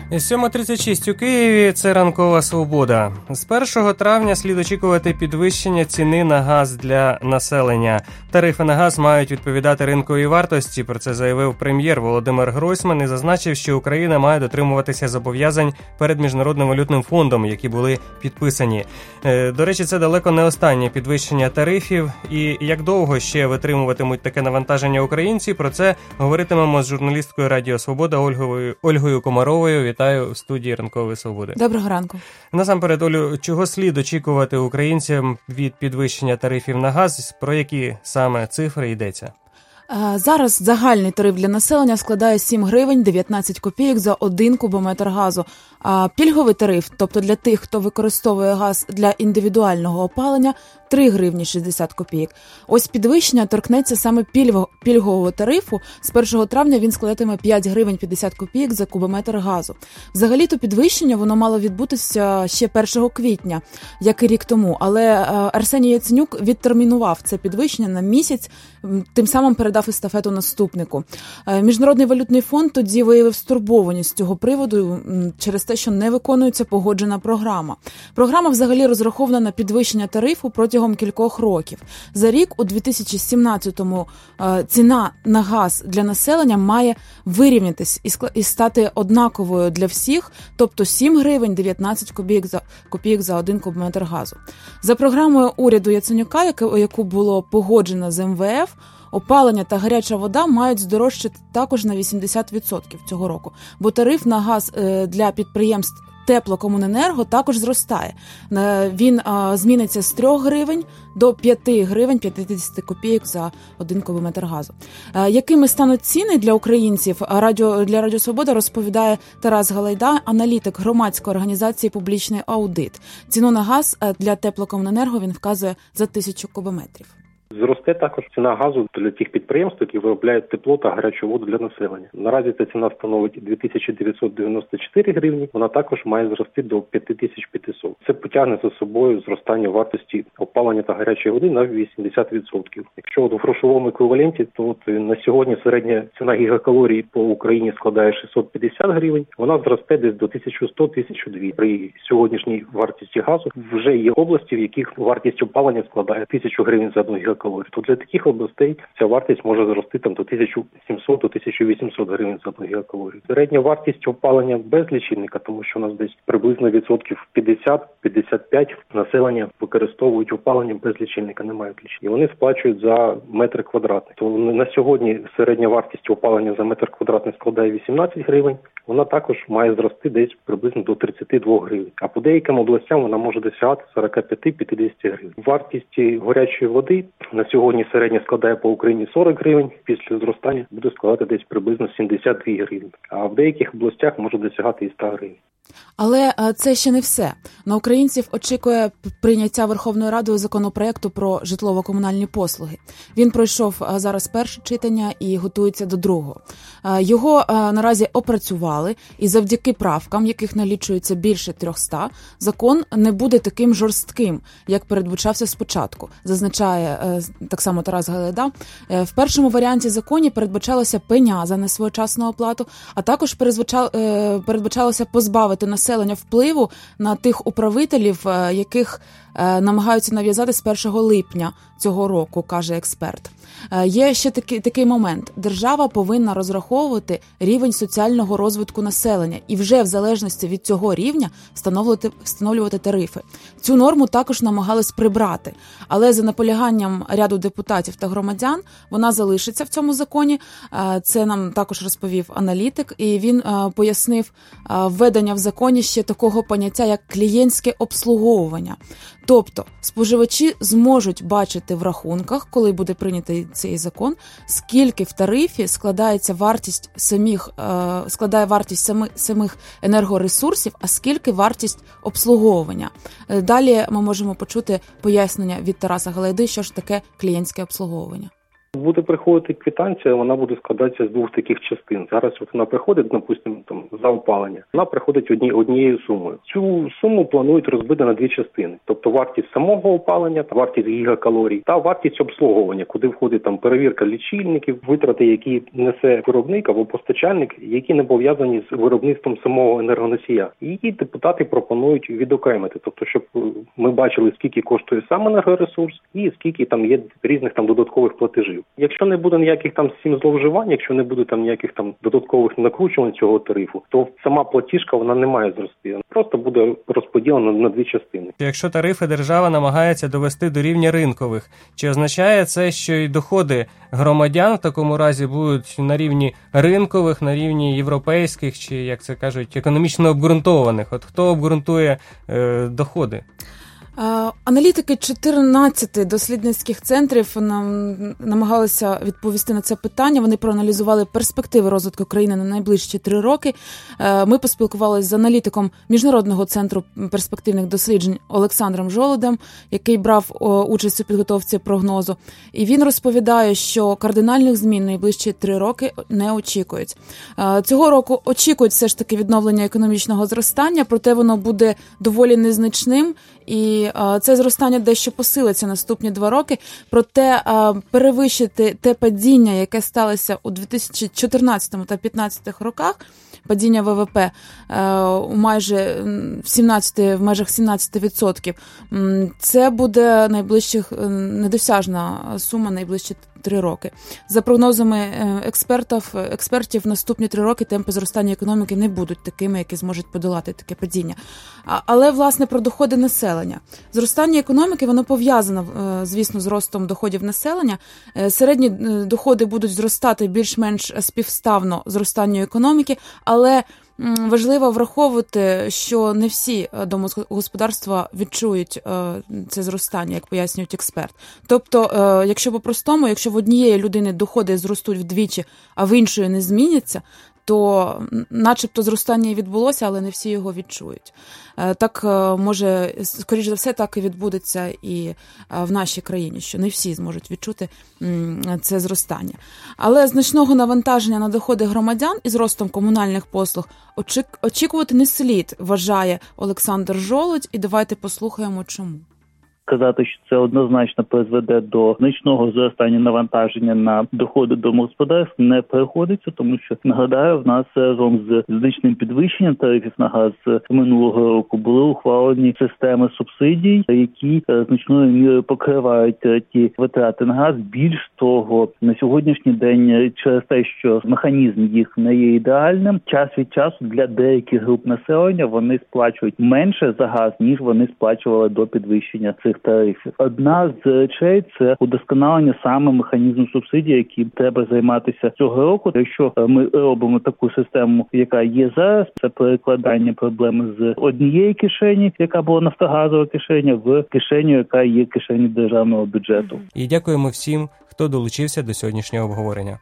7:36 у Києві – це ранкова свобода. З 1 травня слід очікувати підвищення ціни на газ для населення. Тарифи на газ мають відповідати ринковій вартості, про це заявив прем'єр Володимир Гройсман і зазначив, що Україна має дотримуватися зобов'язань перед Міжнародним валютним фондом, які були підписані. До речі, це далеко не останнє підвищення тарифів. І як довго ще витримуватимуть таке навантаження українці, про це говоритимемо з журналісткою Радіо Свобода Ольгою Комаровою. Вітаю в студії Ранкової Свободи. Доброго ранку. Насамперед, Олю, чого слід очікувати українцям від підвищення тарифів на газ? Про які саме цифри йдеться? Зараз загальний тариф для населення складає 7 гривень 19 копійок за 1 кубометр газу. А пільговий тариф, тобто для тих, хто використовує газ для індивідуального опалення, 3 гривні 60 копійок. Ось підвищення торкнеться саме пільгового тарифу. З 1 травня він складатиме 5 гривень 50 копійок за кубометр газу. Взагалі-то підвищення воно мало відбутися ще 1 квітня, як і рік тому. Але Арсеній Яценюк відтермінував це підвищення на місяць, тим самим передав естафету наступнику. Міжнародний валютний фонд тоді виявив стурбованість з цього приводу через те, що не виконується погоджена програма. Програма взагалі розрахована на підвищення тарифу протягом кількох років. За рік, у 2017-му, ціна на газ для населення має вирівнятись і стати однаковою для всіх, тобто 7 гривень 19 копійок за 1 кубометр газу. За програмою уряду Яценюка, яку було погоджено з МВФ, опалення та гаряча вода мають здорожчати також на 80% цього року, бо тариф на газ для підприємств Теплокомуненерго також зростає. Він зміниться з 3 гривень до 5 гривень 50 копійок за 1 кубометр газу. Якими стануть ціни для українців, для Радіо Свобода розповідає Тарас Галайда, аналітик громадської організації «Публічний аудит». Ціну на газ для Теплокомуненерго він вказує за 1000 кубометрів. Зросте також ціна газу для тих підприємств, які виробляють тепло та гарячу воду для населення. Наразі ця ціна становить 2994 гривні, вона також має зрости до 5500. Це потягне за собою зростання вартості опалення та гарячої води на 80%. Якщо в грошовому еквіваленті, то на сьогодні середня ціна гігакалорій по Україні складає 650 гривень, вона зросте десь до 1100-1200. При сьогоднішній вартості газу вже є області, в яких вартість опалення складає 1000 гривень за 1 гігакалорій. То для таких областей ця вартість може зрости до 1700-1800 гривень за 1 гігакалорію. Середня вартість опалення без лічильника, тому що у нас десь приблизно 50-55% населення використовують опалення без лічильника, не мають лічильника. І вони сплачують за метр квадратний. То на сьогодні середня вартість опалення за метр квадратний складає 18 гривень. Вона також має зрости десь приблизно до 32 гривень. А по деяким областям вона може досягати 45-50 гривень. Вартість гарячої води на сьогодні середня складає по Україні 40 гривень, після зростання буде складати десь приблизно 72 гривні. А в деяких областях може досягати і 100 гривень. Але це ще не все. На українців очікує прийняття Верховною Радою законопроекту про житлово-комунальні послуги. Він пройшов зараз перше читання і готується до другого. Його наразі опрацювали, і завдяки правкам, яких налічується більше 300, закон не буде таким жорстким, як передбачався спочатку, зазначає так само Тарас Галайда. В першому варіанті закону передбачалося пеня за несвоєчасну оплату, а також передбачалося позбавити населення впливу на тих управителів, яких намагаються нав'язати з 1 липня цього року, каже експерт. Є ще такий момент. Держава повинна розраховувати рівень соціального розвитку населення і вже в залежності від цього рівня встановлювати тарифи. Цю норму також намагались прибрати, але за наполяганням ряду депутатів та громадян вона залишиться в цьому законі. Це нам також розповів аналітик, і він пояснив введення в законі ще такого поняття, як клієнтське обслуговування. Тобто споживачі зможуть бачити в рахунках, коли буде прийнятий цей закон, скільки в тарифі складає вартість самих енергоресурсів, а скільки вартість обслуговування. Далі ми можемо почути пояснення від Тараса Галайди, що ж таке клієнтське обслуговування. Буде приходити квитанція, вона буде складатися з двох таких частин. Зараз от вона приходить, допустимо, за опалення. Вона приходить однією сумою. Цю суму планують розбити на дві частини. Тобто вартість самого опалення, вартість гігакалорій та вартість обслуговування, куди входить перевірка лічильників, витрати, які несе виробник або постачальник, які не пов'язані з виробництвом самого енергоносія. І її депутати пропонують відокремити. Тобто, щоб ми бачили, скільки коштує сам енергоресурс і скільки є різних додаткових платежів. Якщо не буде ніяких з цим зловживань, якщо не буде ніяких додаткових накручувань цього тарифу, то сама платіжка вона не має зрости. Просто буде розподілена на дві частини. Якщо тарифи держава намагається довести до рівня ринкових, чи означає це, що і доходи громадян в такому разі будуть на рівні ринкових, на рівні європейських, чи, як це кажуть, економічно обґрунтованих? От хто обґрунтує доходи? Аналітики 14 дослідницьких центрів намагалися відповісти на це питання. Вони проаналізували перспективи розвитку країни на найближчі 3 роки. Ми поспілкувалися з аналітиком Міжнародного центру перспективних досліджень Олександром Жолудем, який брав участь у підготовці прогнозу. І він розповідає, що кардинальних змін найближчі 3 роки не очікують. Цього року очікують все ж таки відновлення економічного зростання, проте воно буде доволі незначним. І це зростання дещо посилиться наступні 2 роки, проте перевищити те падіння, яке сталося у 2014 та 2015 роках, падіння ВВП в межах 17%, це буде недосяжна сума найближчі 3 роки. За прогнозами експертів, наступні 3 роки темпи зростання економіки не будуть такими, які зможуть подолати таке падіння. Але, власне, про доходи населення. Зростання економіки, воно пов'язано, звісно, з ростом доходів населення. Середні доходи будуть зростати більш-менш співставно зростанню економіки, але важливо враховувати, що не всі домогосподарства відчують це зростання, як пояснюють експерт. Тобто, якщо по-простому, якщо в однієї людини доходи зростуть вдвічі, а в іншої не зміняться, то начебто зростання і відбулося, але не всі його відчують. Так може, скоріш за все, так і відбудеться і в нашій країні, що не всі зможуть відчути це зростання. Але значного навантаження на доходи громадян із ростом комунальних послуг очікувати не слід, вважає Олександр Жолудь, і давайте послухаємо, чому. Сказати, що це однозначно призведе до значного зростання навантаження на доходи домогосподарств не приходиться, тому що, нагадаю, в нас разом з значним підвищенням тарифів на газ минулого року були ухвалені системи субсидій, які значною мірою покривають ті витрати на газ. Більш того, на сьогоднішній день через те, що механізм їх не є ідеальним, час від часу для деяких груп населення вони сплачують менше за газ, ніж вони сплачували до підвищення цих тарифів. Одна з речей – це удосконалення саме механізму субсидій, яким треба займатися цього року. Якщо ми робимо таку систему, яка є зараз, це перекладання проблеми з однієї кишені, яка була нафтогазова кишеня, в кишеню, яка є кишені державного бюджету. І дякуємо всім, хто долучився до сьогоднішнього обговорення.